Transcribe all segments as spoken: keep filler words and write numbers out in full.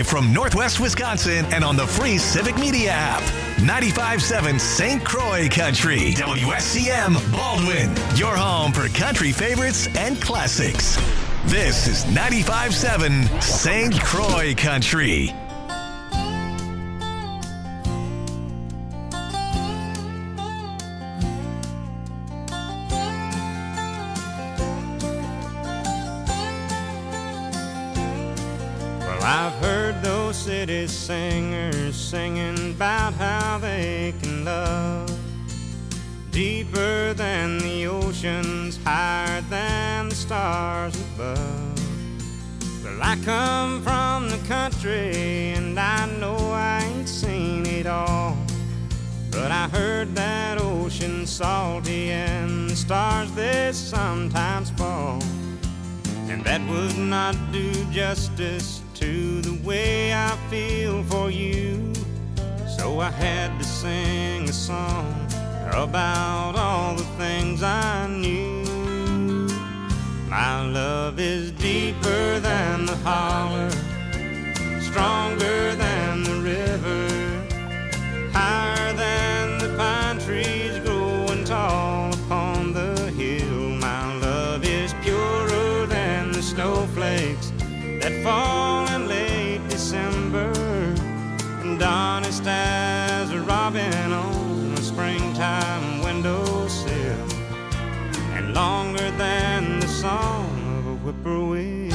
live from Northwest Wisconsin and on the free Civic Media app. ninety-five point seven Saint Croix Country. W S C M Baldwin. Your home for country favorites and classics. This is ninety-five point seven Saint Croix Country. I've heard those city singers singing about how they can love deeper than the oceans, higher than the stars above. Well, I come from the country and I know I ain't seen it all, but I heard that ocean salty and the stars they sometimes fall, and that would not do justice to the way I feel for you. So I had to sing a song about all the things I knew. My love is deeper than the holler, stronger than the river, higher than the pine trees growing tall upon the hill. My love is purer than the snowflakes that fall in late December, and honest as a robin on a springtime windowsill, and longer than the song of a whippoorwill.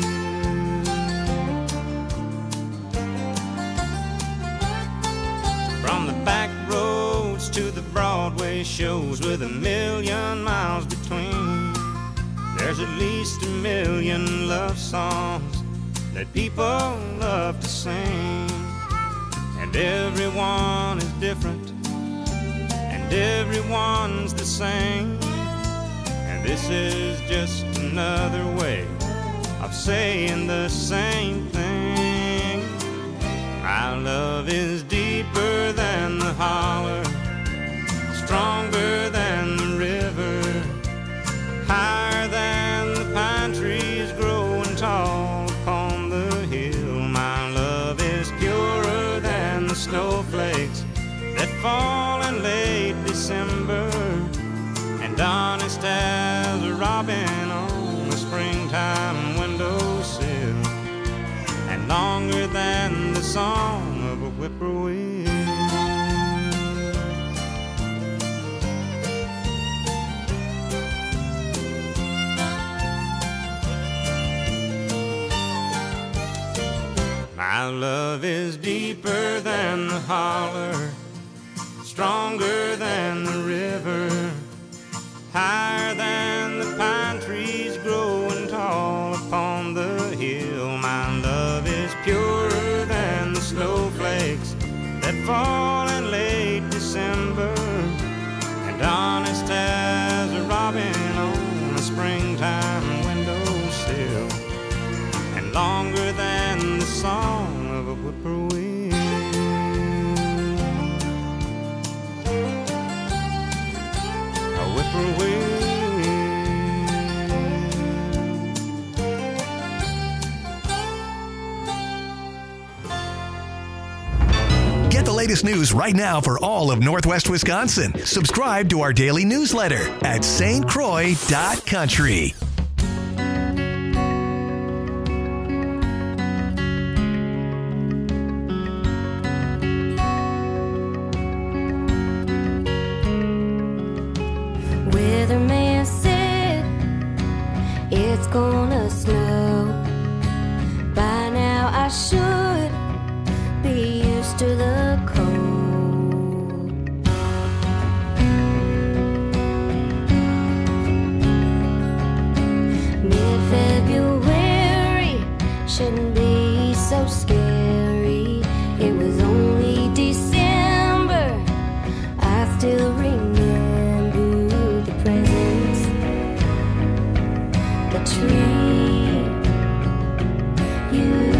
From the back roads to the Broadway shows with a million miles between, there's at least a million love songs that people love to sing, and everyone is different, and everyone's the same, and this is just another way of saying the same thing. My love is deeper than the holler, stronger than the river, higher than the pine trees growing tall upon the hill. My love is purer than the snowflakes that fall in late December, and honest as a robin on a springtime windowsill, and longer than the song of a whippoorwill. My love is deeper than the holler, stronger than the river, higher than the pine trees growing tall upon the hill. My love is purer than the snowflakes that fall in late December, and honest as a robin on a springtime windowsill, and longer than the song of a whippoorwill. A whippoorwill. Get the latest news right now for all of Northwest Wisconsin. Subscribe to our daily newsletter at S T Croix dot country. Weatherman said it's gonna snow. By now I should be used to the cold. Mid-February shouldn't be so scary. It was only December. I still remember the presents, the tree, you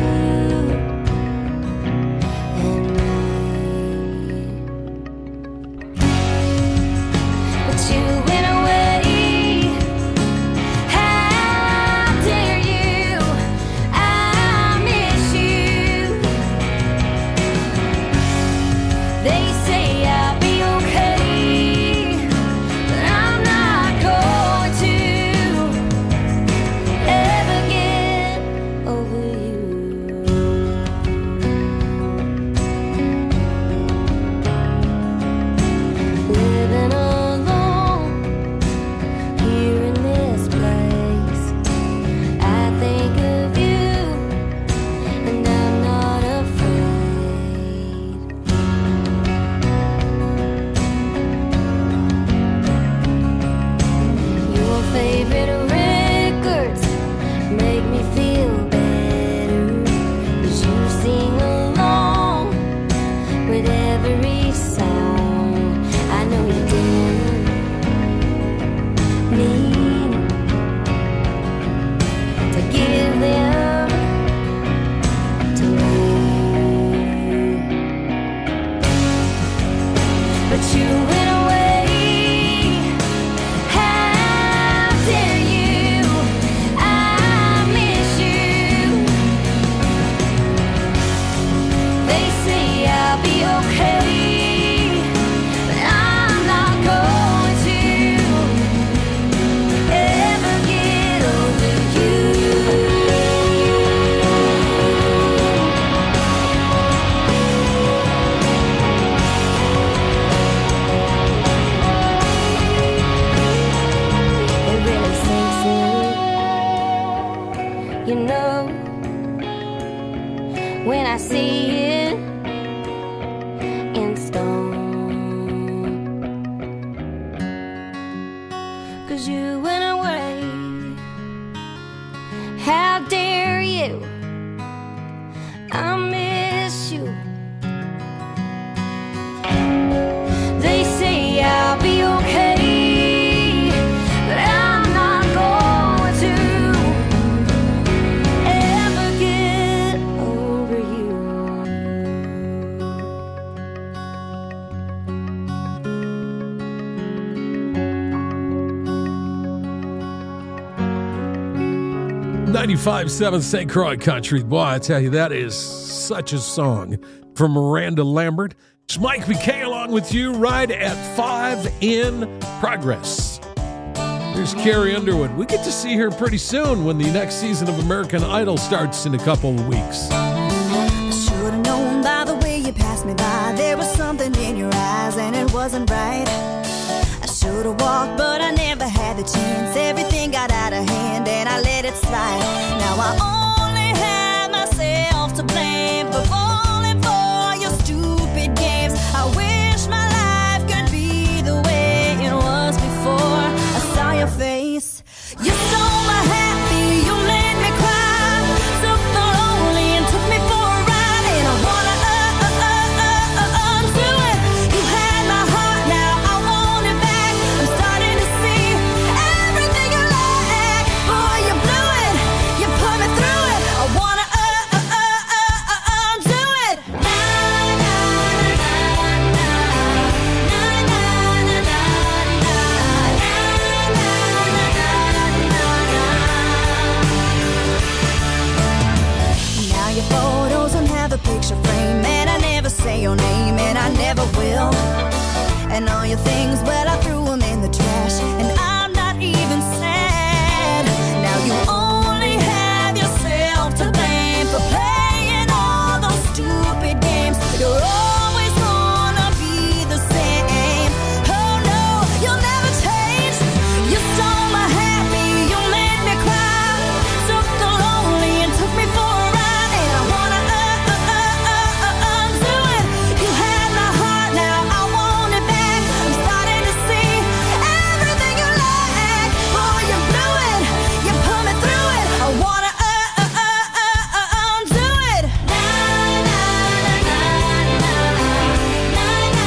and me. But you went away. How dare you? I miss you. 'cause you went away. How dare you? I miss you. They say I'll be okay, but I'm not going to ever get over you. ninety-five point seven Saint Croix Country. Boy, I tell you, that is such a song from Miranda Lambert. It's Mike McKay along with you right at five in progress. Here's Carrie Underwood. We get to see her pretty soon when the next season of American Idol starts in a couple of weeks. I should have known by the way you passed me by. There was something in your eyes and it wasn't right. I should have walked, but I never had the chance. Everything got out of hand and I let it slide. Now I only have myself to blame for falling for your stupid games. I wish my life could be the way it was before I saw your face. You stole my happy, you made me cry. Took the lonely and took me for a ride. And I wanna uh, uh, uh, uh, uh, undo it. You had my heart, now I want it back. I'm starting to see everything you like. Boy, you blew it, you put me through it. I wanna uh, uh, uh, uh, uh, undo it. Na, na, na, na, na, na, na, na, Now your photos don't have a picture frame, and I never say your name, and I never will. And all your things, well, I threw them in the trash, and I'm not even sad. Now you only have yourself to blame for playing all those stupid games. You're always gonna be the same. Oh no, you'll never change. You stole my happy, you made me cry. Took the lonely and took me for a ride. And I wanna uh, uh, uh, uh, uh, undo it. You had my heart, now I want it back. I'm starting to see everything you like. Boy, you blew it, you put me through it. I wanna uh, uh, uh, uh, uh, undo it. Na, na, na, na, na, na, na,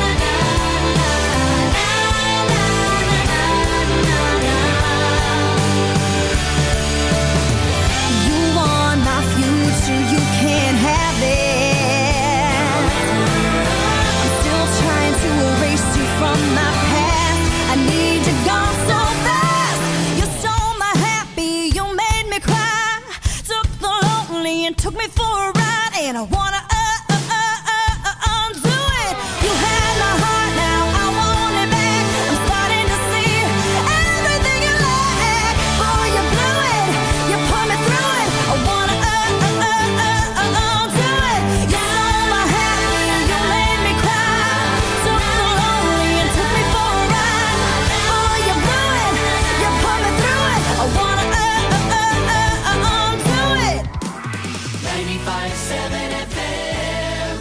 You want my future, you can't have it. I'm still trying to erase you from my past. I need you gone so fast. You stole my happy, you made me cry. Took the lonely and took me for a ride. And I wanna uh, uh, uh, uh, uh, undo it. You had my heart, now I want it back. I'm starting to see everything you like. Boy, you blew it, you put me through it. I wanna uh, uh, uh, uh, uh, undo it. You stole my happy, you made me cry. Took the lonely and took me for a ride. Boy, you blew it, you put me through it. I wanna uh, uh, uh, uh, uh, undo it. ninety-five point seven F M.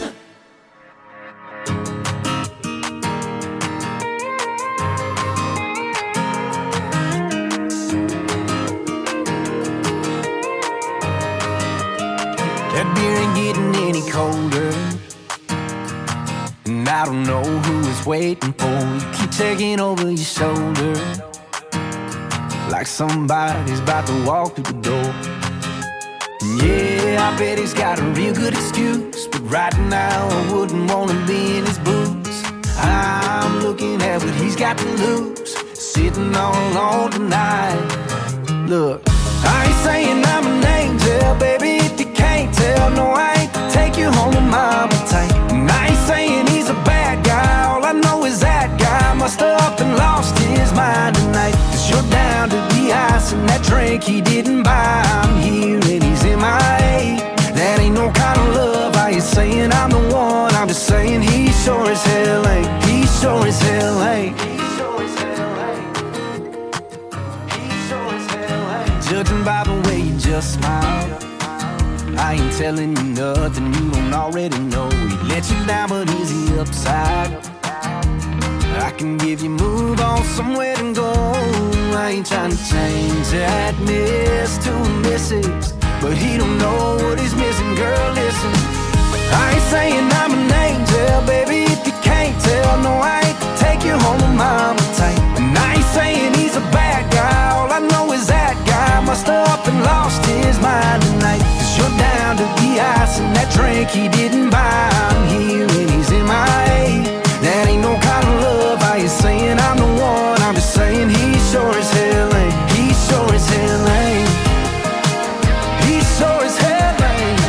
That beer ain't getting any colder, and I don't know who it's waiting for. You keep taking over your shoulder, like somebody's about to walk through the door. And yeah, I bet he's got a real good excuse, but right now I wouldn't wanna be in his boots. I'm looking at what he's got to lose, sitting all alone tonight. Look, I ain't saying I'm an angel, baby, if you can't tell. No, I ain't to take you home to mama tight. And I ain't saying he's a bad guy, all I know is that guy must have up and lost his mind tonight. Cause you're down to the ice and that drink he didn't buy. I'm here and he's in my A. That ain't no kind of love, I ain't saying I'm the one. I'm just saying he sure as hell ain't. He sure as hell ain't. Judging by the way you just smile, I ain't telling you nothing you don't already know. He let you down, but is he upside? I I can give you move on somewhere to go. I ain't trying to change that miss to a missus, but he don't know what he's missing. Girl, listen, I ain't saying I'm an angel, baby, if you can't tell. No, I ain't to take you home with mama tight. And I ain't saying he's a bad guy, all I know is that guy must have up and lost his mind tonight. Cause you're down to the ice and that drink he didn't buy. I'm here and he's in my A. That ain't no kind of love. I ain't saying I'm the one, I'm just saying he sure as hell ain't. He sure as hell ain't. He sure as hell ain't.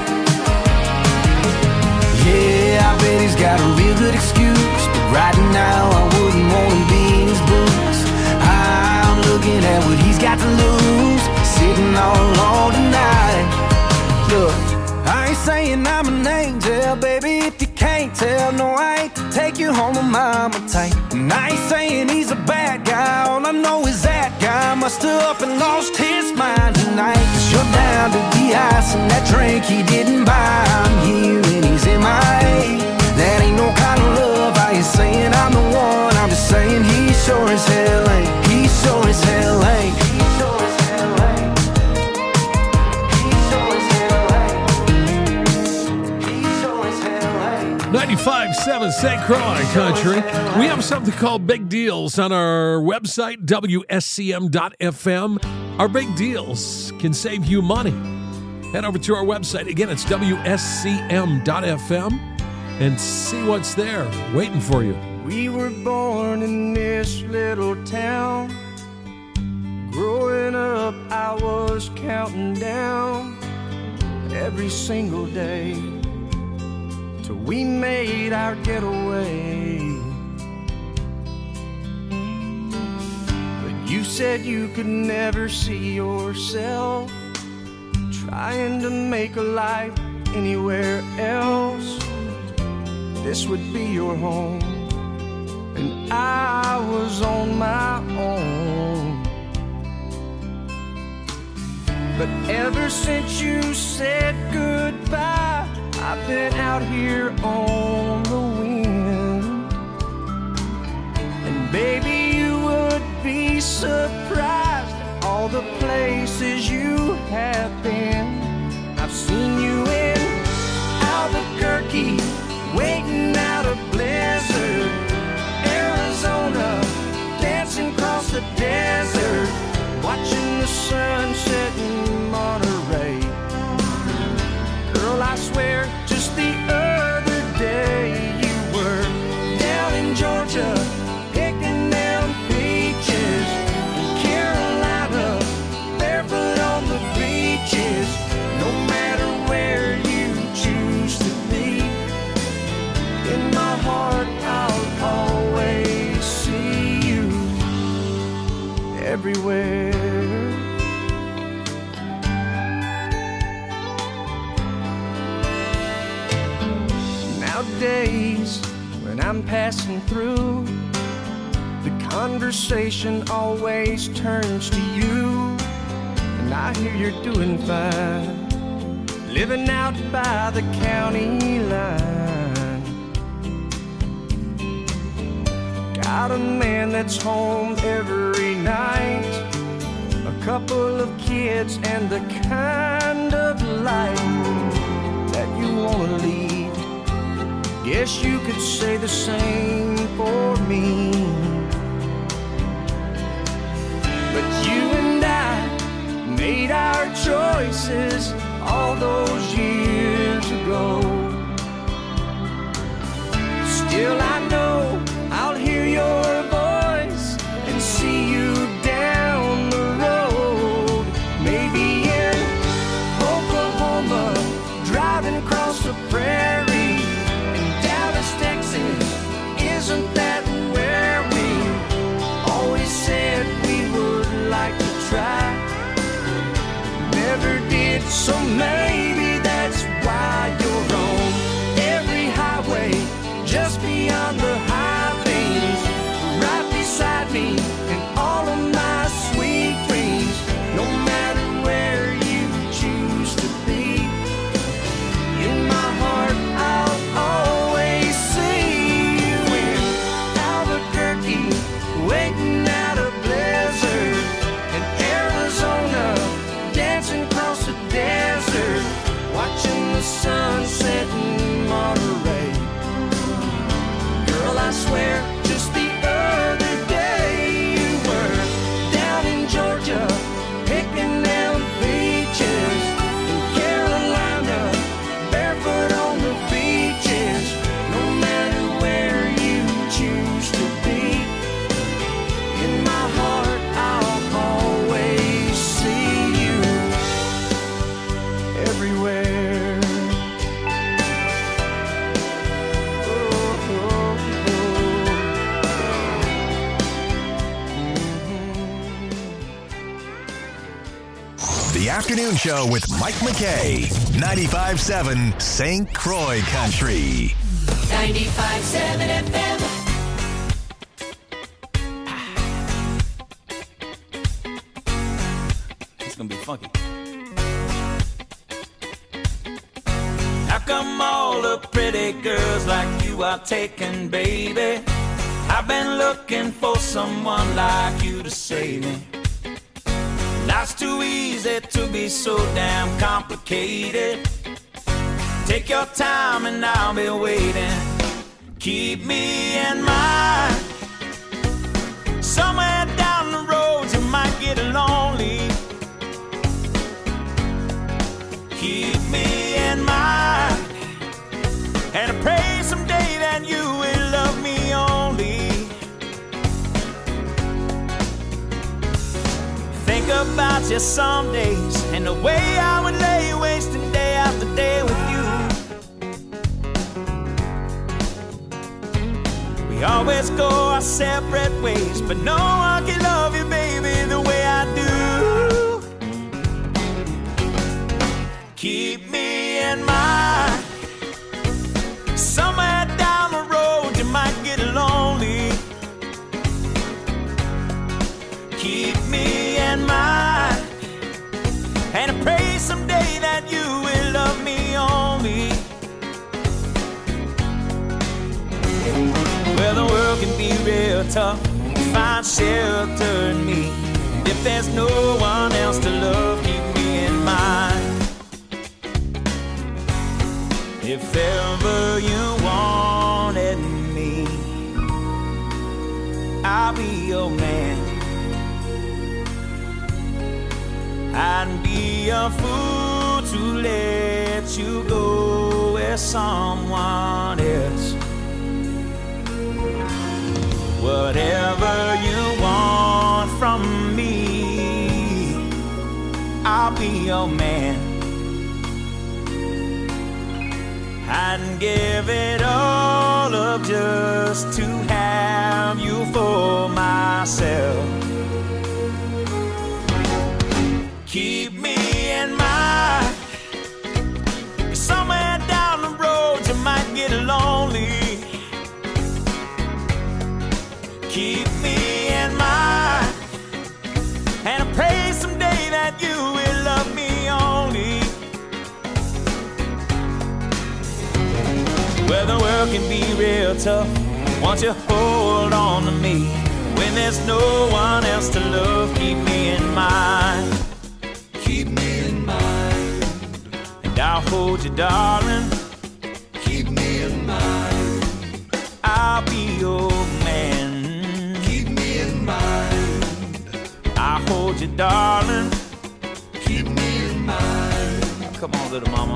Yeah, I bet he's got a real good excuse, but right now I wouldn't want to be in his boots. I'm looking at what he's got to lose, sitting all alone tonight. Look, I ain't saying I'm an angel, baby, if you can't tell. No, I ain't to take you home with mama tight. And I ain't saying he's a bad guy, all I know is that guy must have up and lost his mind tonight. Cause you're down to the ice and that drink he didn't buy. I'm here and he's in my A. That ain't no kind of love. I ain't saying I'm the one, I'm just saying he sure as hell ain't. He sure as hell ain't. He sure as hell ain't. He sure as hell ain't. He sure as hell ain't. ninety-five point seven Saint Croix Country. We have something called Big Deals on our website, W S C M dot F M. Our big deals can save you money. Head over to our website. Again, it's W S C M dot F M and see what's there waiting for you. We were born in this little town. Growing up, I was counting down every single day till we made our getaway. But you said you could never see yourself trying to make a life anywhere else. This would be your home, and I was on my own. But ever since you said goodbye, I've been out here on the wind. And baby, you would be surprised at all the places you have been. I've seen you in Albuquerque, waiting out a blizzard, Arizona, dancing across the desert, watching the sun set in Monterey. Girl, I swear, just the other day you were down in Georgia, picking them peaches, in Carolina, barefoot on the beaches. No matter where you choose to be, in my heart I'll always see you everywhere. Nowadays, when I'm passing through, the conversation always turns to you. And I hear you're doing fine, living out by the county line. Got a man that's home every night, a couple of kids, and the kind of life that you wanna lead. Guess you could say the same for me. But you and I made our choices all those years ago. Still I know I'll hear your voice and see you down the road. Maybe in Oklahoma, driving across the prairie. In Dallas, Texas, isn't that where we always said we would like to try? Never did, so maybe that's why you're on every highway, just beyond the high things, right beside me in all of my sweet dreams. No matter where you choose to be, in my heart I'll always see you in Albuquerque. The afternoon show with Mike McKay. ninety-five point seven Saint Croix Country. ninety-five point seven F M. It's gonna be funky. How come all the pretty girls like you are taken, baby? I've been looking for someone like you to save me. Life's too easy to be so damn complicated. Take your time and I'll be waiting. Keep me in mind. Somewhere down the road you might get lonely. Keep me in mind. And I pray someday that you will love me only. Think about you some days and the way I would lay wasting day after day with you. We always go our separate ways, but no one can love you, baby, the way I do. Keep me in mind. Somewhere down the road you might get lonely. Keep me in mind. And I pray someday that you will love me only. Well, the world can be real tough to find shelter in me. And if there's no one else to love, keep me in mind. If ever you wanted me, I'll be your man. I'd be a fool to let you go with someone else. Whatever you want from me, I'll be your man. I'd give it all up just to have you for myself. Keep me in mind. Somewhere down the road you might get lonely. Keep me in mind. And I pray someday that you will love me only. Well, the world can be real tough. Won't you hold on to me? When there's no one else to love, keep me in mind. Keep me in mind. And I'll hold you, darling. Keep me in mind. I'll be your man. Keep me in mind. I'll hold you, darling. Keep me in mind. Come on, little mama.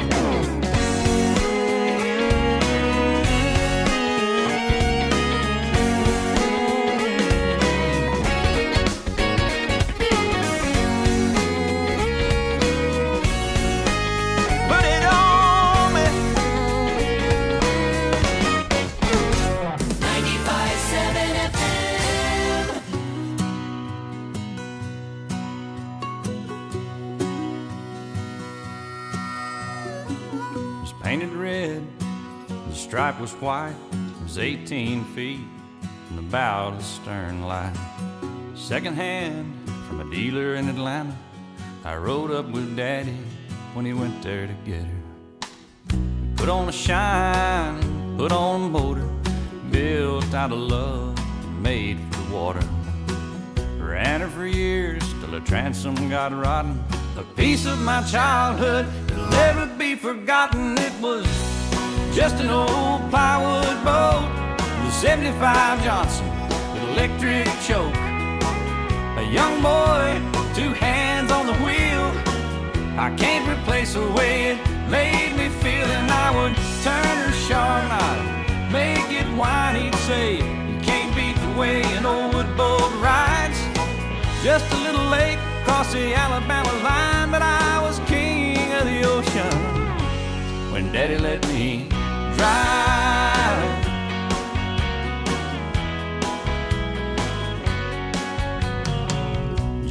Painted red, the stripe was white. It was eighteen feet from the bow to the stern line. Second hand from a dealer in Atlanta. I rode up with Daddy when he went there to get her. Put on a shine, put on a motor, built out of love, made for the water. Ran her for years till the transom got rotten. A piece of my childhood that'll never be forgotten. It was just an old plywood boat, the seventy-five Johnson with electric choke. A young boy, two hands on the wheel. I can't replace the way it made me feel. And I would turn her sharp, I'd make it whine. He'd say, you can't beat the way an old wood boat rides. Just a little late across the Alabama line, but I was king of the ocean when Daddy let me drive.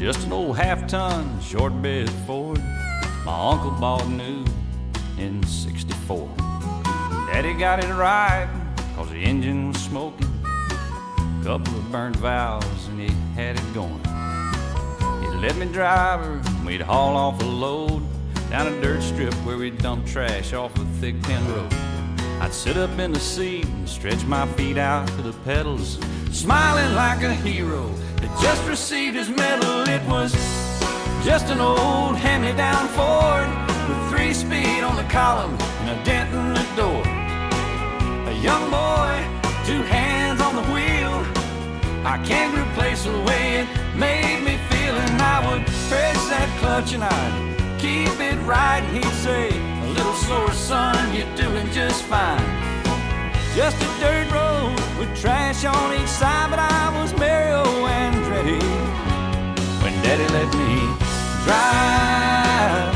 Just an old half-ton short bed Ford my uncle bought new in sixty-four. Daddy got it right cause the engine was smoking, couple of burnt valves and he had it going. He'd let me drive her and we'd haul off a load down a dirt strip where we'd dump trash off a thick tin road. I'd sit up in the seat and stretch my feet out to the pedals, smiling like a hero that just received his medal. It was just an old hand-me-down Ford with three speed on the column and a dent in the door. A young boy, two hands on the wheel, I can't replace the way it made me feel. And I would press that clutch and I'd keep it right, and he'd say, a little slower son, you're doing just fine. Just a dirt road with trash on each side, but I was Mario Andretti when Daddy let me drive.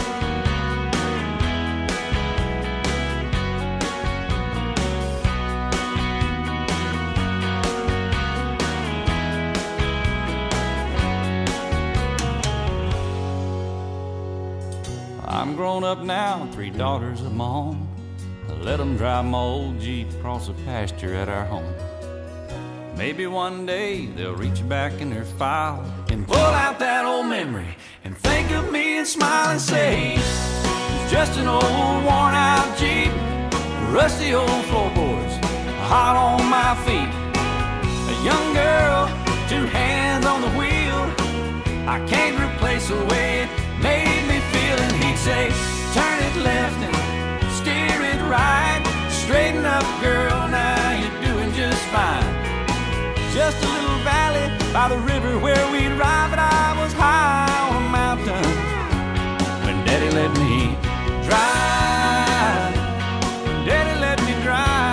I'm grown up now, three daughters of my own. I let them drive my old Jeep across the pasture at our home. Maybe one day they'll reach back in their file and pull out that old memory and think of me and smile and say, it's just an old worn out Jeep, rusty old floorboards, hot on my feet. A young girl, two hands on the wheel, I can't replace the way it made me feel. And he'd say, turn it left and steer it right, straighten up girl, now you're doing just fine. Just a little valley by the river where we'd ride, but I was high on a mountain when Daddy let me drive. When Daddy let me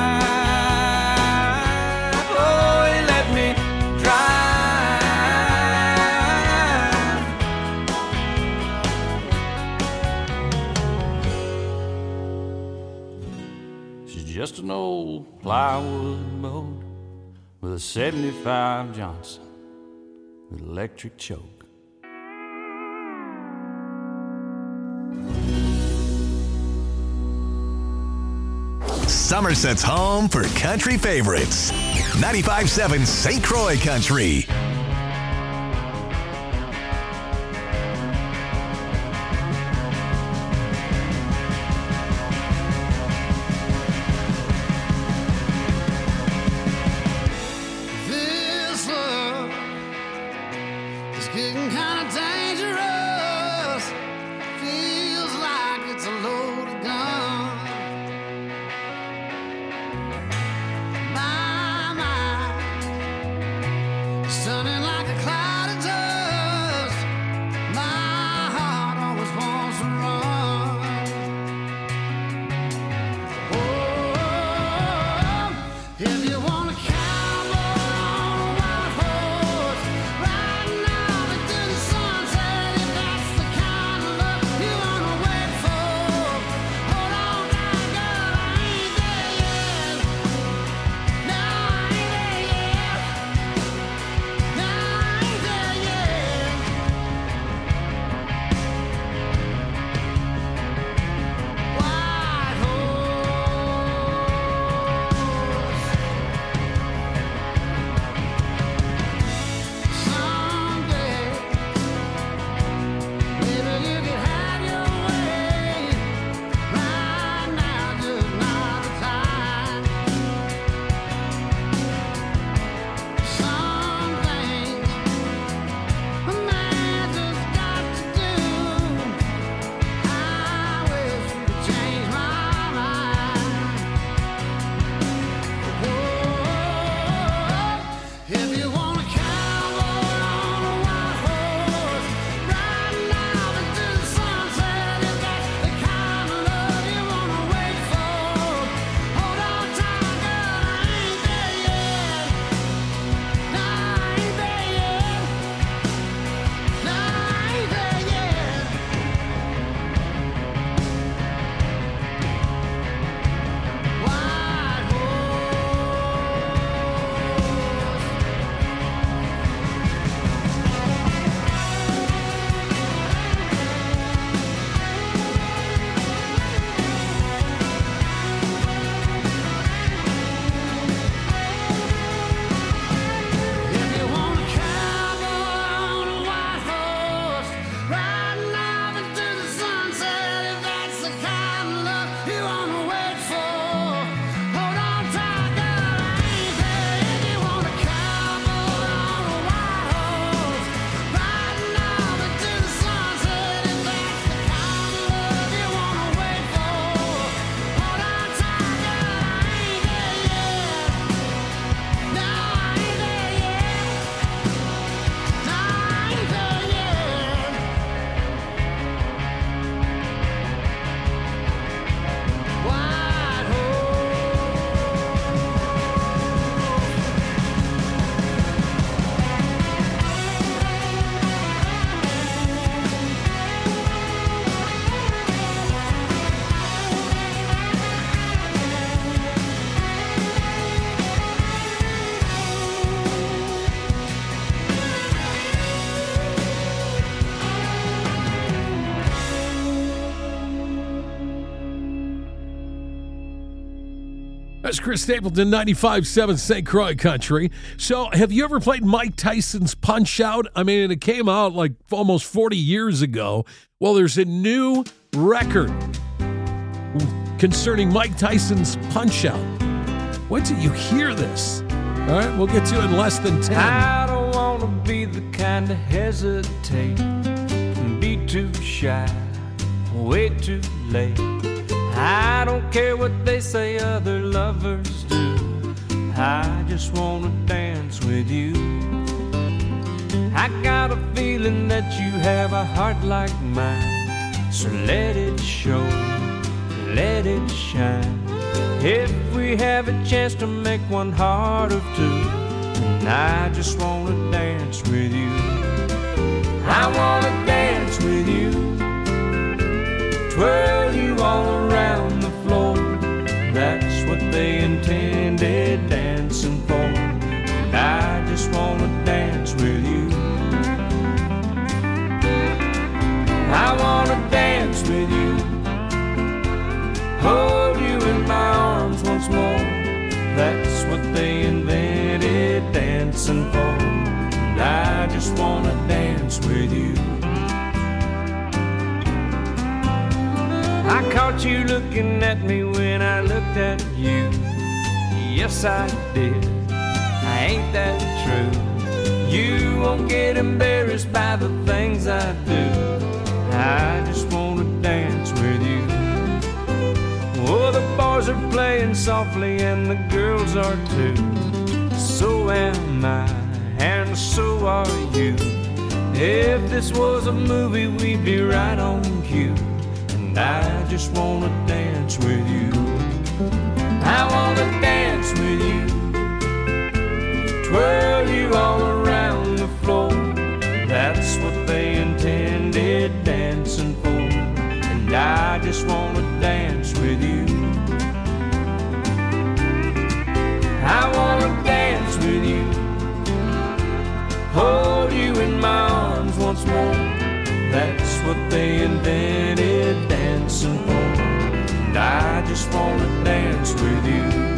drive. Oh, he let me drive. She's just an old plywood boat with a seventy-five Johnson with electric choke. Somerset's home for country favorites. ninety-five point seven Saint Croix Country. Now That's Chris Stapleton, ninety-five point seven Saint Croix Country. So have you ever played Mike Tyson's Punch-Out? I mean, it came out like almost forty years ago. Well, there's a new record concerning Mike Tyson's Punch-Out. Wait till you hear this. All right, we'll get to it in less than ten. I don't want to be the kind to hesitate and be too shy, way too late. I don't care what they say other lovers do. I just want to dance with you. I got a feeling that you have a heart like mine, so let it show, let it shine. If we have a chance to make one heart of two, and I just want to dance with you. I want to dance with you, twirl you all around the floor. That's what they intended dancing for, and I just want to dance with you. I want to dance with you, hold you in my arms once more. That's what they invented dancing for, and I just want to dance with you. I caught you looking at me when I looked at you. Yes, I did. I ain't that true. You won't get embarrassed by the things I do. I just want to dance with you. Oh, the boys are playing softly and the girls are too. So am I, and so are you. If this was a movie, we'd be right on cue. I just want to dance with you. I want to dance with you, twirl you all around the floor. That's what they intended dancing for, and I just want to dance with you. I want to dance with you, hold you in my arms once more. That's what they invented dancing for, and I just want to dance with you.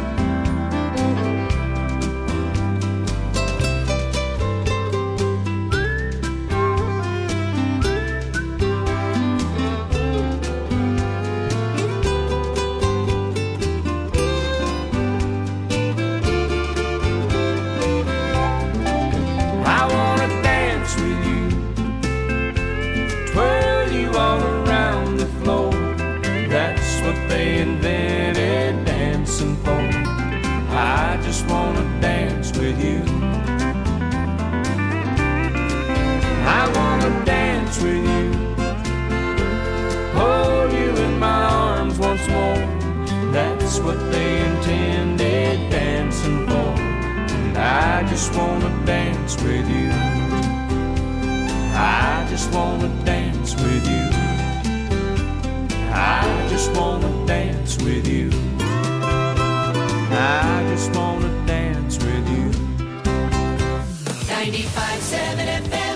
What they intended dancing for, and I just want to dance with you. I just want to dance with you. I just want to dance with you. I just want to dance with you. ninety-five point seven F M.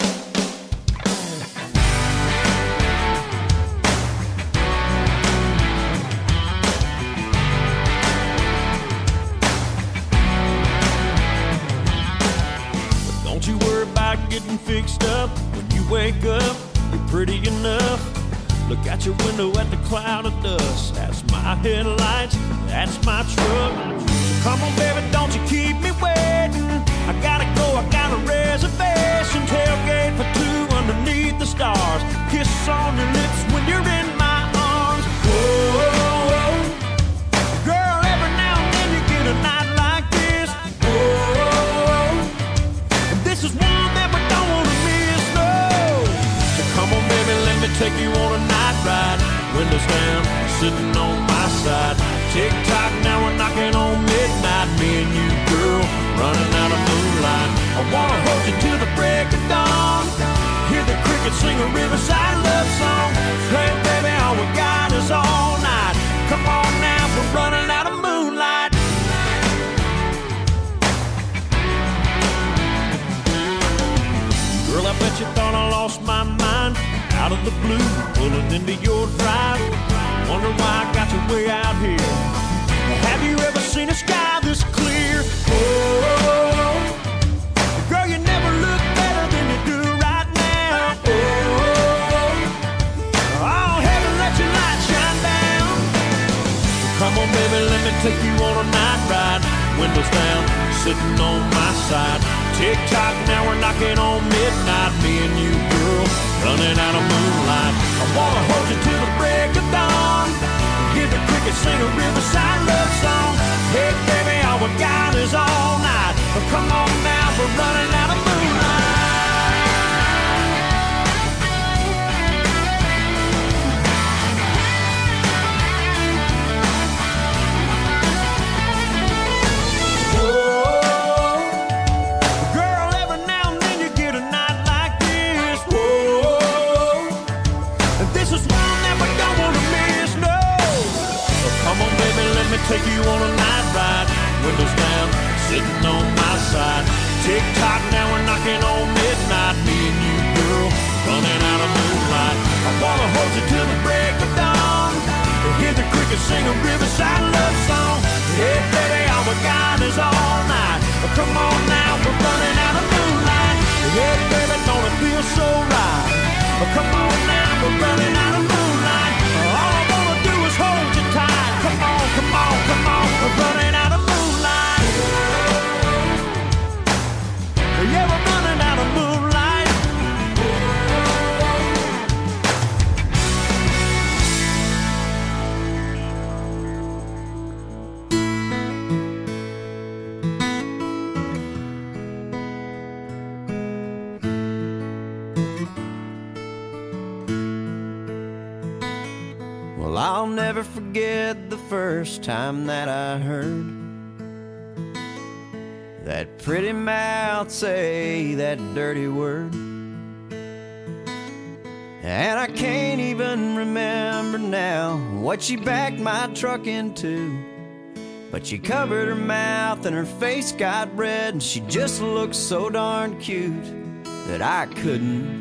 Getting fixed up when you wake up, you're pretty enough. Look out your window at the cloud of dust. That's my headlights, that's my truck. So come on, baby, don't you keep me waiting. I gotta go, I got a reservation. Tailgate for two underneath the stars. Kiss on your lips when you're in my arms. Whoa, girl, every now and then you get a night like this. Whoa, and this is one take you on a night ride, windows down, sitting on my side. Tick tock, now we're knocking on midnight. Me and you, girl, running out of moonlight. I wanna hold you till the break of dawn. Hear the crickets sing a riverside love song. Hey, baby, all we got is all night. Come on now, we're running out of moonlight. Girl, I bet you thought I lost my mind. Out of the blue, pulling into your drive. Wonder why I got you way out here. Have you ever seen a sky this clear? Oh, girl, you never look better than you do right now. Oh, oh, heaven, let your light shine down. Come on, baby, let me take you on a night ride. Windows down, sitting on my side. Tick-tock, now we're knocking on midnight. Me and you, girl, running out of moonlight. I wanna hold you till the break of dawn. Hear the crickets sing a riverside love song. Hey, baby, all we got is all night. But come on now, we're running out of moonlight. Take you on a night ride, windows down, sitting on my side. Tick-tock, now we're knocking on midnight. Me and you, girl, running out of moonlight. I wanna hold you till the break of dawn. Hear the crickets sing a riverside love song. Hey, baby, all we got is all night. But come on now, we're running out of moonlight. Hey, baby, don't it feel so right? But come on now, we're running out of moonlight. All I wanna do is hold you tight. Come on, come on, come on, we're running out of moonlight. Yeah, we're running out of moonlight. Well, I'll never forget the first time that I heard that pretty mouth say that dirty word. And I can't even remember now what she backed my truck into, but she covered her mouth and her face got red, and she just looked so darn cute that I couldn't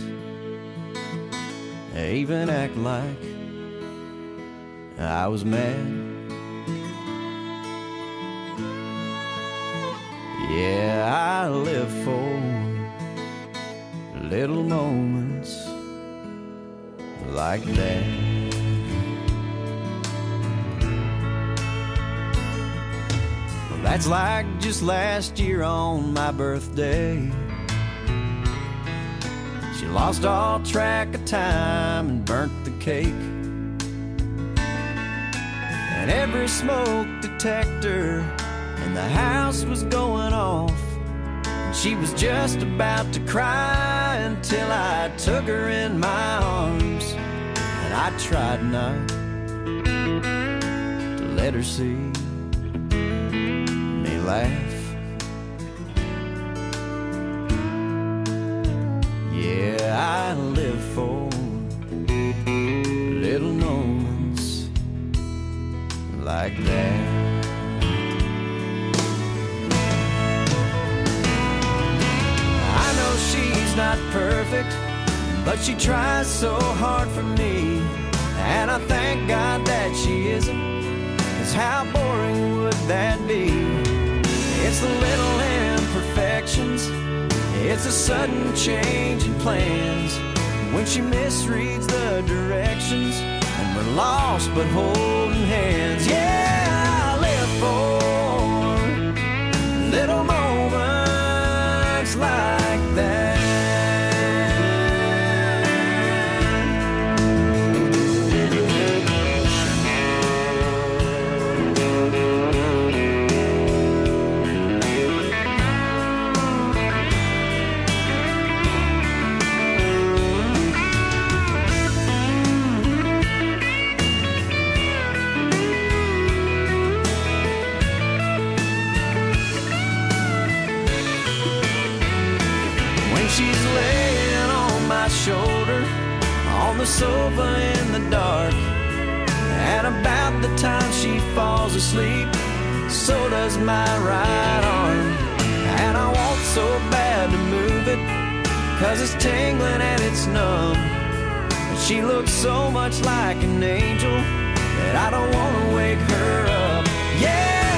even act like I was mad. Yeah, I live for little moments like that. Well, that's like just last year on my birthday. She lost all track of time and burnt the cake. And every smoke detector in the house was going off, and she was just about to cry until I took her in my arms, and I tried not to let her see me laugh. Yeah, I live for little moments like that. She's not perfect, but she tries so hard for me, and I thank God that she isn't, 'cause how boring would that be? It's the little imperfections, it's a sudden change in plans, when she misreads the directions, and we're lost but holding hands. Yeah, I live for little moments like that. She's laying on my shoulder on the sofa in the dark, and about the time she falls asleep, so does my right arm. And I want so bad to move it, 'cause it's tingling and it's numb, and she looks so much like an angel that I don't want to wake her up. Yeah,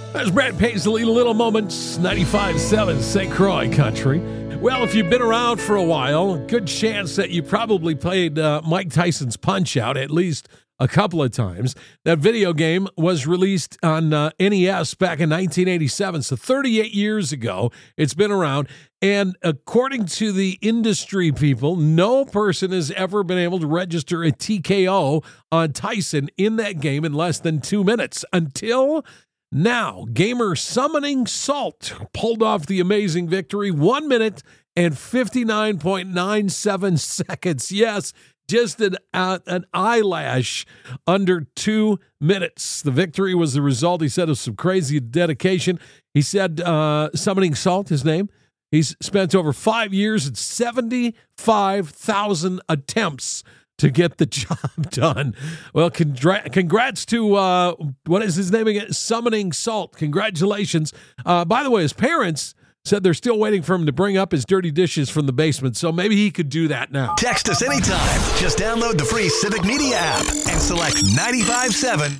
That's Brad Paisley, Little Moments, ninety-five point seven Saint Croix Country. Well, if you've been around for a while, good chance that you probably played uh, Mike Tyson's Punch-Out at least a couple of times. That video game was released on uh, N E S back in nineteen eighty-seven, so thirty-eight years ago. It's been around, and according to the industry people, no person has ever been able to register a T K O on Tyson in that game in less than two minutes until now. Gamer Summoning Salt pulled off the amazing victory, one minute and fifty-nine point nine seven seconds. Yes, just an, uh, an eyelash under two minutes. The victory was the result, he said, of some crazy dedication. He said, uh, Summoning Salt, his name, he's spent over five years and seventy-five thousand attempts to get the job done. Well, congra- congrats to, uh, what is his name again? Summoning Salt. Congratulations. Uh, by the way, his parents said they're still waiting for him to bring up his dirty dishes from the basement, so maybe he could do that now. Text us anytime. Just download the free Civic Media app and select ninety-five point seven.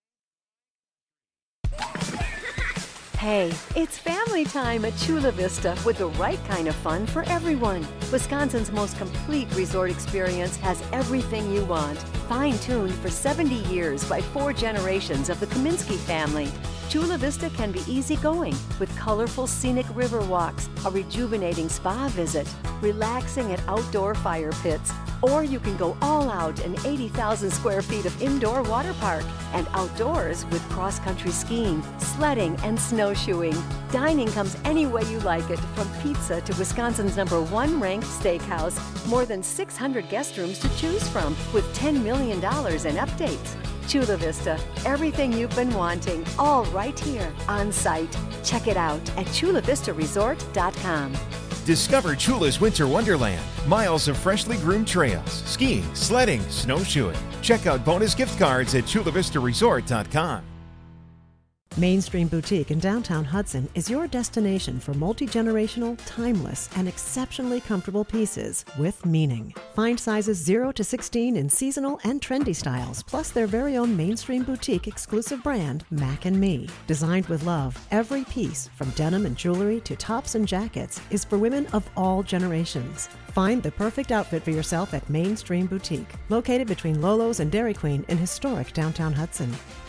Hey, it's family time at Chula Vista with the right kind of fun for everyone. Wisconsin's most complete resort experience has everything you want. Fine-tuned for seventy years by four generations of the Kaminsky family. Chula Vista can be easygoing with colorful scenic river walks, a rejuvenating spa visit, relaxing at outdoor fire pits, or you can go all out in eighty thousand square feet of indoor water park and outdoors with cross-country skiing, sledding, and snowshoeing. Dining comes any way you like it, from pizza to Wisconsin's number one ranked steakhouse. More than six hundred guest rooms to choose from with ten million dollars in updates. Chula Vista, everything you've been wanting, all right here on site. Check it out at chula vista resort dot com. Discover Chula's Winter Wonderland. Miles of freshly groomed trails, skiing, sledding, snowshoeing. Check out bonus gift cards at chula vista resort dot com. Mainstream Boutique in downtown Hudson is your destination for multi-generational, timeless, and exceptionally comfortable pieces with meaning. Find sizes zero to sixteen in seasonal and trendy styles, plus their very own Mainstream Boutique exclusive brand, Mac and Me. Designed with love, every piece, from denim and jewelry to tops and jackets, is for women of all generations. Find the perfect outfit for yourself at Mainstream Boutique, located between Lolo's and Dairy Queen in historic downtown Hudson.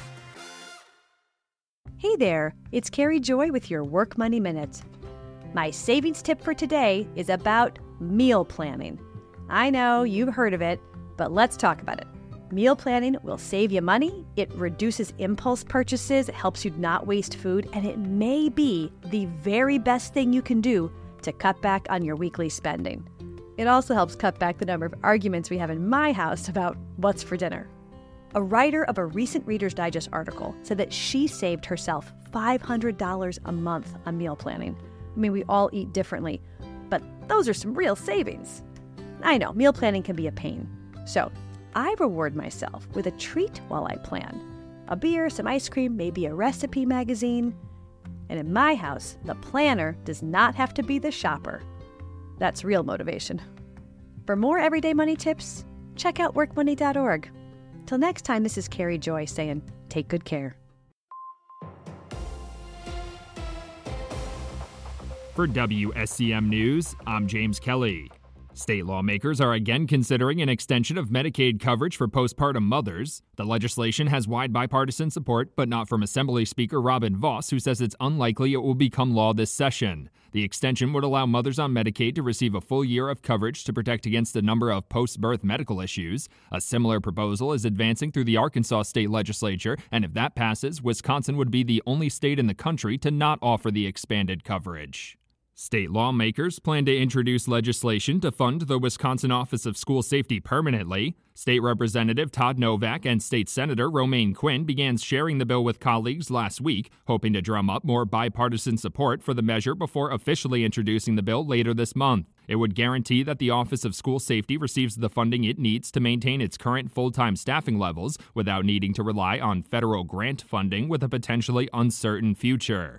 Hey there, it's Carrie Joy with your Work Money Minute. My savings tip for today is about meal planning. I know you've heard of it, but let's talk about it. Meal planning will save you money, it reduces impulse purchases, it helps you not waste food, and it may be the very best thing you can do to cut back on your weekly spending. It also helps cut back the number of arguments we have in my house about what's for dinner. A writer of a recent Reader's Digest article said that she saved herself five hundred dollars a month on meal planning. I mean, we all eat differently, but those are some real savings. I know, meal planning can be a pain. So I reward myself with a treat while I plan. A beer, some ice cream, maybe a recipe magazine. And in my house, the planner does not have to be the shopper. That's real motivation. For more everyday money tips, check out work money dot org. Till next time, this is Carrie Joy saying, take good care. For W S C M News, I'm James Kelly. State lawmakers are again considering an extension of Medicaid coverage for postpartum mothers. The legislation has wide bipartisan support, but not from Assembly Speaker Robin Vos, who says it's unlikely it will become law this session. The extension would allow mothers on Medicaid to receive a full year of coverage to protect against a number of post-birth medical issues. A similar proposal is advancing through the Arkansas state legislature, and if that passes, Wisconsin would be the only state in the country to not offer the expanded coverage. State lawmakers plan to introduce legislation to fund the Wisconsin Office of School Safety permanently. State Representative Todd Novak and State Senator Romaine Quinn began sharing the bill with colleagues last week, hoping to drum up more bipartisan support for the measure before officially introducing the bill later this month. It would guarantee that the Office of School Safety receives the funding it needs to maintain its current full-time staffing levels without needing to rely on federal grant funding with a potentially uncertain future.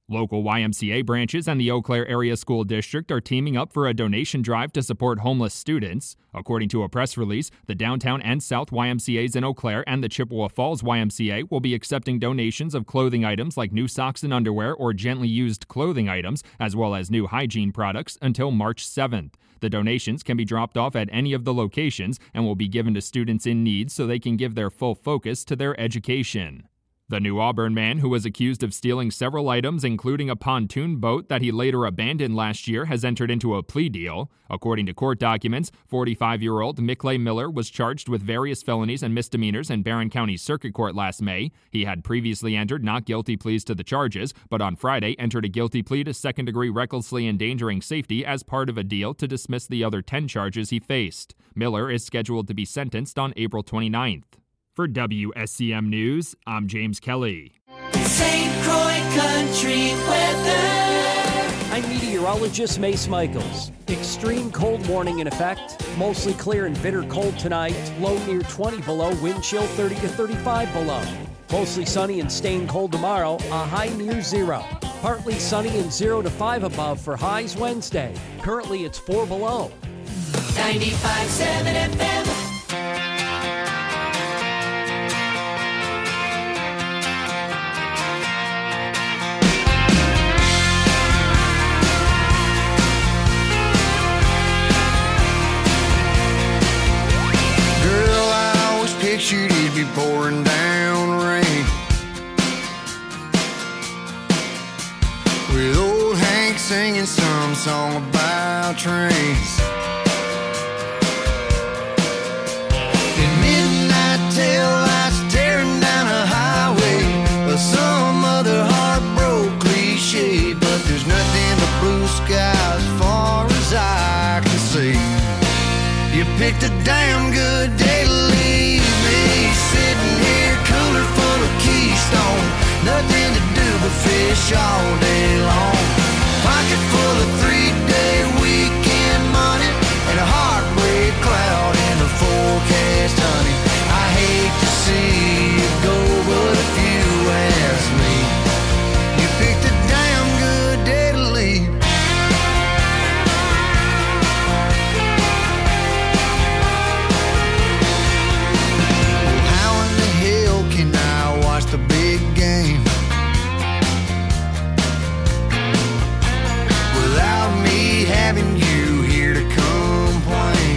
Local Y M C A branches and the Eau Claire Area School District are teaming up for a donation drive to support homeless students. According to a press release, the Downtown and South Y M C As in Eau Claire and the Chippewa Falls Y M C A will be accepting donations of clothing items like new socks and underwear or gently used clothing items, as well as new hygiene products, until March seventh. The donations can be dropped off at any of the locations and will be given to students in need so they can give their full focus to their education. The New Auburn man who was accused of stealing several items, including a pontoon boat that he later abandoned last year, has entered into a plea deal. According to court documents, forty-five-year-old Mickley Miller was charged with various felonies and misdemeanors in Barron County Circuit Court last May. He had previously entered not guilty pleas to the charges, but on Friday entered a guilty plea to second-degree recklessly endangering safety as part of a deal to dismiss the other ten charges he faced. Miller is scheduled to be sentenced on April twenty-ninth. For W S C M News, I'm James Kelly. Saint Croix Country weather. I'm meteorologist Mace Michaels. Extreme cold warning in effect. Mostly clear and bitter cold tonight. Low near twenty below. Wind chill thirty to thirty-five below. Mostly sunny and staying cold tomorrow. A high near zero. Partly sunny and zero to five above for highs Wednesday. Currently it's four below. ninety-five point seven F M. Pictured it'd be pouring down rain, with old Hank singing some song about trains. And midnight tail lights tearing down a highway, or some other heartbroken cliche. But there's nothing but blue skies as far as I can see. You picked a damn good day to leave me, sitting here cooler full of Keystone. Nothing to do but fish all day long. Pocket full of three-day weekend money, and a heartbreak cloud in the forecast, honey. I hate to see you go, but if you ask me, you picked a damn good day to leave. The big game without me having you here to complain.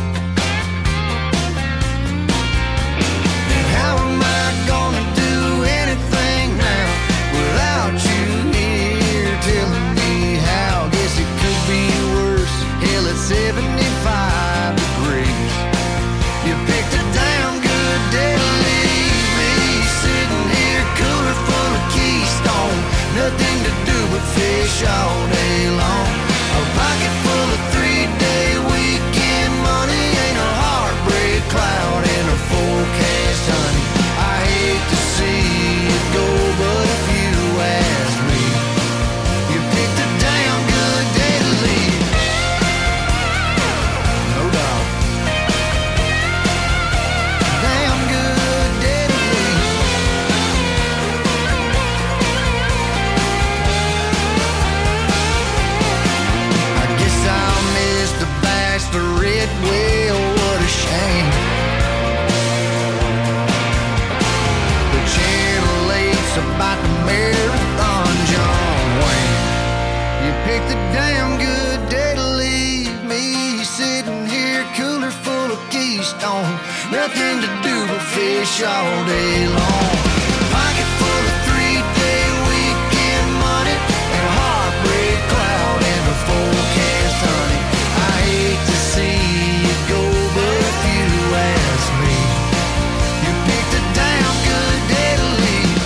And how am I gonna do anything now without you here telling me how? Guess it could be worse. Hell, it's seventy-five degrees. You picked a damn good day to leave me, sitting here cooler full of Keystone. Nothing to do but fish all day long. A pocket full of three-day weekend money, ain't a heartbreak cloud in a forecast, honey. I hate to see it go, but if you ask me, you picked a damn good day to leave. No doubt. Damn good day to leave. I guess I'll miss the bachelorette, well, what a shame. The Channel eight's about the marathon, John Wayne. You picked a damn good day to leave me, sitting here cooler full of Keystone. Nothing to do but fish all day long. Pocket full of three-day weekend money, and a heartbreak cloud in the forecast, honey. I hate to see it go, but if you ask me, you picked a damn good day to leave.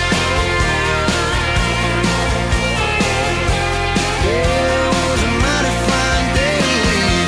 Yeah, it was a mighty fine day to leave.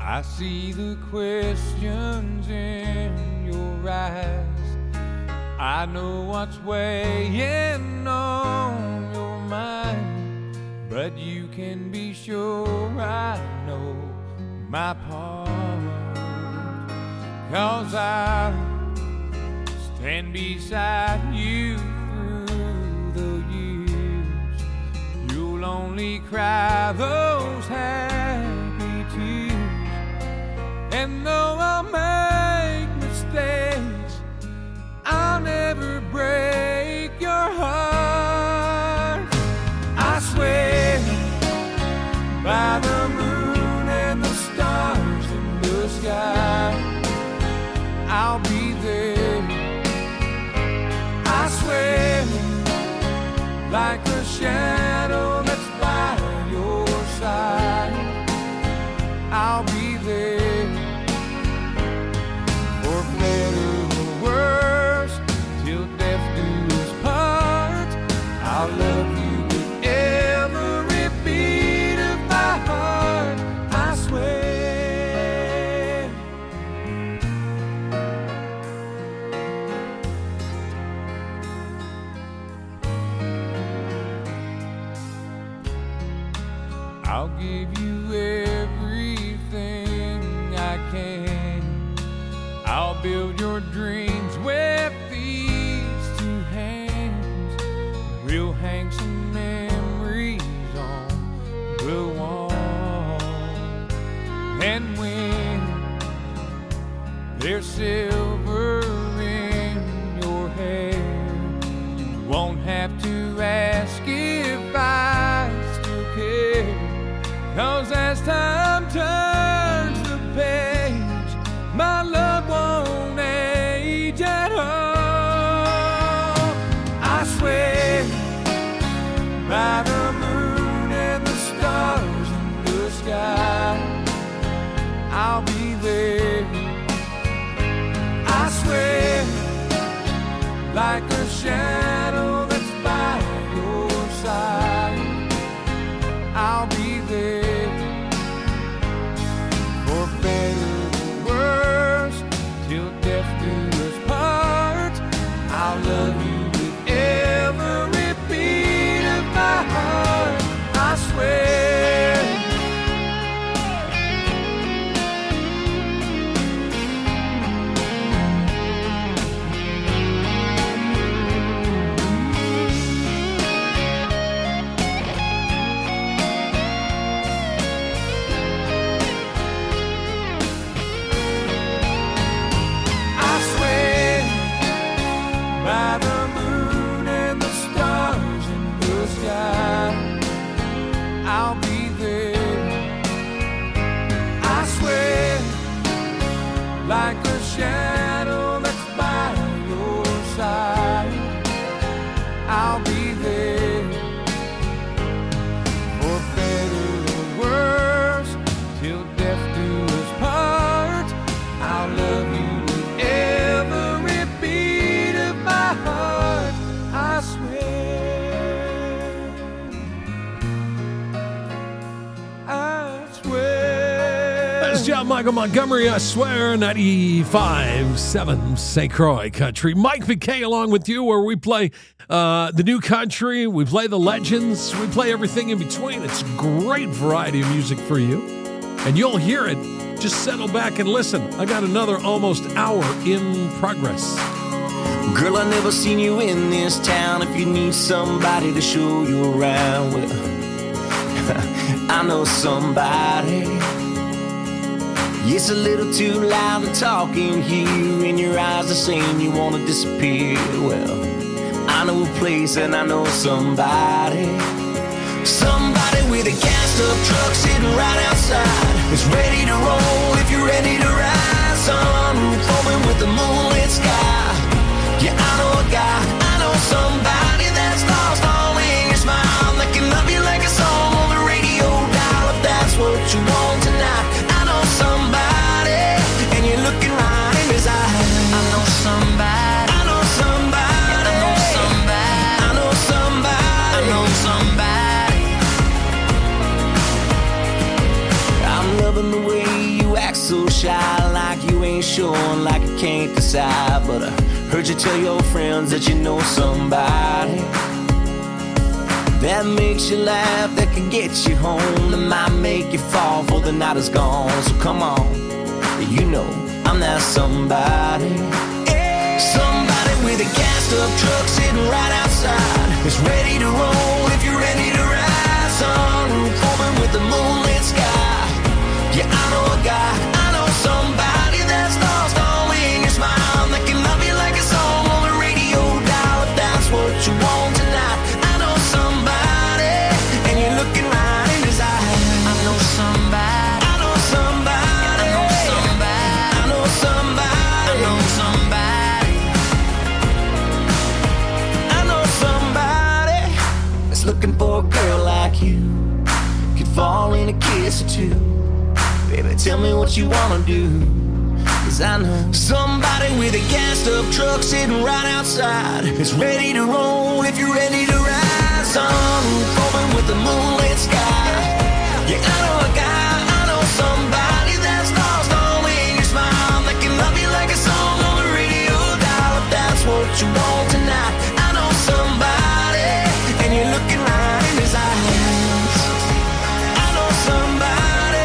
I see the questions in your eyes. I know what's weighing on your mind, but you can be sure I know my part. 'Cause I stand beside you through the years. You'll only cry those happy tears. And though I'll make mistakes, I'll never break your heart. I swear by the moon and the stars in the sky, I'll be there. I swear like a shadow that's by your side, I'll be there. For better or worse, till death do us part, I'll love you with every beat of my heart. I swear. I'll give you everything I can. I'll build your dreams with these two hands. We'll hang some memories on the wall. And when there's silver in your hair, you won't have to ask if I still care. 'Cause as time turns the page, my love won't age at all. I swear by the moon and the stars in the sky, I'll be there. I swear like a shadow that's by your side, I'll be there. For better or worse, till death do us part, I'll love you with every beat of my heart. I swear. By the moon and the stars in the sky, I'll be there. I swear like a shadow that's by your side, I'll be there. For better or worse, till death do us part, I'll love you with every beat of my heart. I swear, I swear. That's John Michael Montgomery, I swear, ninety-five seven Saint Croix Country. Mike McKay along with you, where we play uh, the new country, we play the legends, we play everything in between. It's a great variety of music for you, and you'll hear it. Just settle back and listen. I got another almost hour in progress. Girl, I never seen you in this town. If you need somebody to show you around, well, I know somebody. It's a little too loud to talk in here, and your eyes are saying you want to disappear. Well, I know a place and I know somebody. Somebody with a cast-up truck sitting right outside. It's ready to roll if you're ready to ride. Sunroof open with the moonlit sky. Yeah, I know a guy, I know somebody that's lost all in your smile. That can love you like a song on the radio dial. If that's what you want tonight, I know somebody, and you're looking right in his eyes. I know somebody, I know somebody, I know somebody, I know somebody, I know somebody. I'm loving the way you act so shy, like you ain't sure, like you can't decide. But I heard you tell your friends that you know somebody that makes you laugh, that can get you home, that might make you fall before the night is gone. So come on, you know I'm that somebody. Somebody with a gassed up truck sitting right outside, is ready to roll if you're ready to ride. Sunroof open with the moonlit sky. Yeah, I know a guy, I know somebody that's lost all in your smile, that can love you like a song on the radio dial. If that's what you want tonight, I know somebody, and you're looking right in his eyes. I know somebody, I know somebody, I know somebody, I know somebody, I know somebody, I know somebody that's looking for a girl like you, could fall in a kiss or two. Baby, tell me what you wanna do, cause I know somebody with a gassed up truck sitting right outside, is ready to roll if you're ready to ride. Sunroof open with the moonlit sky. Yeah, I know a guy, I know somebody that's lost all in your smile, that can love you like a song on the radio dial. If that's what you want tonight, I know somebody, and you're looking right in his eyes. I know somebody,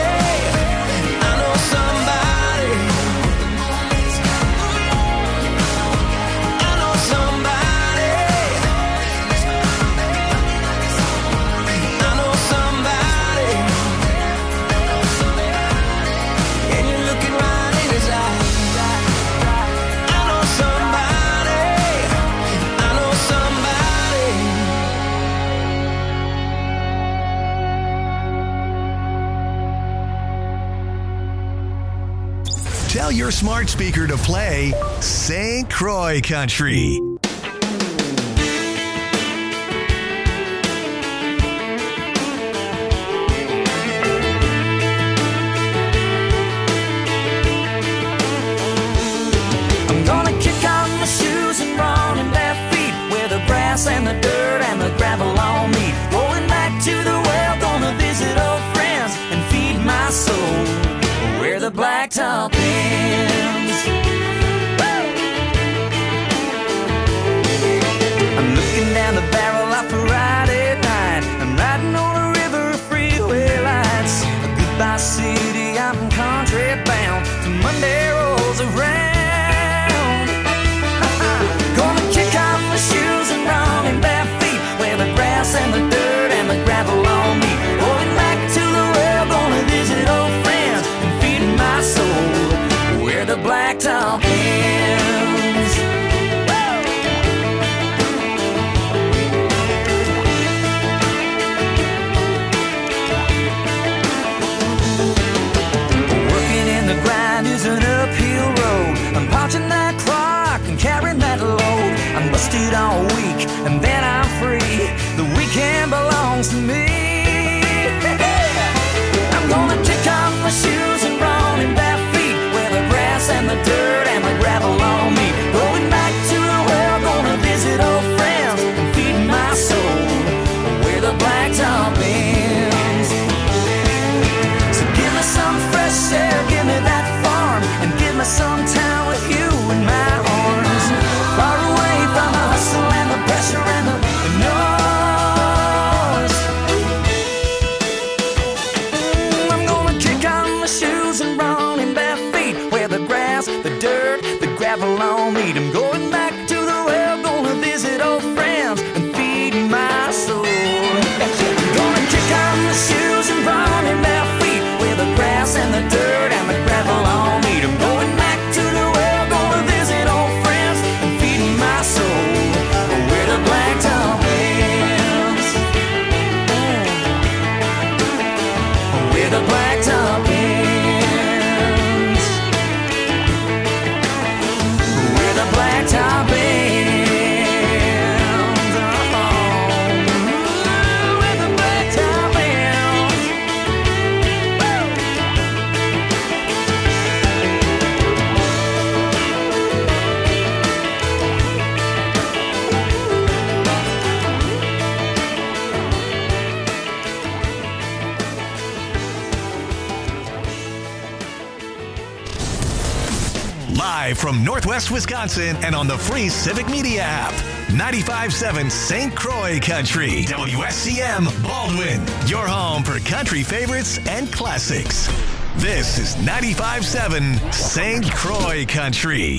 Tell your smart speaker to play Saint Croix Country. I'm gonna kick off my shoes and run in bare feet, where the grass and the dirt and the gravel all meet. Going back to the well, gonna visit old friends and feed my soul where the blacktop ends. Woo! I'm looking down the barrel of a Friday night. I'm riding on a river of freeway lights. A goodbye city, I'm country bound till Monday rolls around. Gonna kick off my shoes and run in bare feet, where the grass and the dirt and the gravel all meet. Going back to the well, gonna visit old friends and feed my soul where the blacktop ends. Working in the grind is an uphill road. I'm punching that clock and carrying that load. I'm busted all week and then I'm free. The weekend belongs to me. I'm gonna kick off my shoes and run in bare feet, where the grass and the dirt and the gravel all meet. Going back to the well, gonna visit old friends and feed my soul where the blacktop ends. So give me some fresh air, give me that farm, and give me some time with you in my arms. Far away from the hustle and the pressure and the noise. I'm gonna kick on my shoes and run in bare feet, where the grass, the dirt, the gravel all meet. I'm going back to the well, gonna visit old friends and feed my soul. I'm gonna kick on my shoes and run in bare feet, where the grass and the dirt and the gravel all meet. I'm going back to the well, gonna visit old friends and feed my soul where the blacktop ends. Where the blacktop ends. Where the blacktop Live from Northwest Wisconsin and on the free Civic Media app. ninety-five point seven Saint Croix Country. W S C M Baldwin. Your home for country favorites and classics. This is ninety-five point seven Saint Croix Country.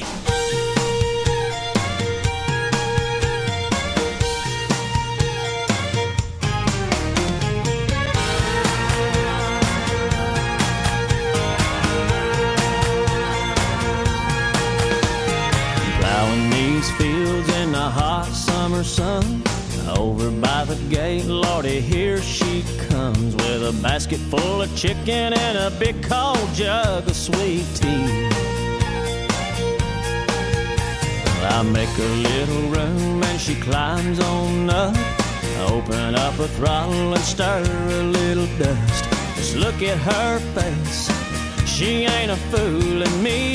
Fields in the hot summer sun. Over by the gate, Lordy, here she comes with a basket full of chicken and a big cold jug of sweet tea. I make her little room and she climbs on up. Open up a throttle and stir a little dust. Just look at her face, she ain't a fooling me.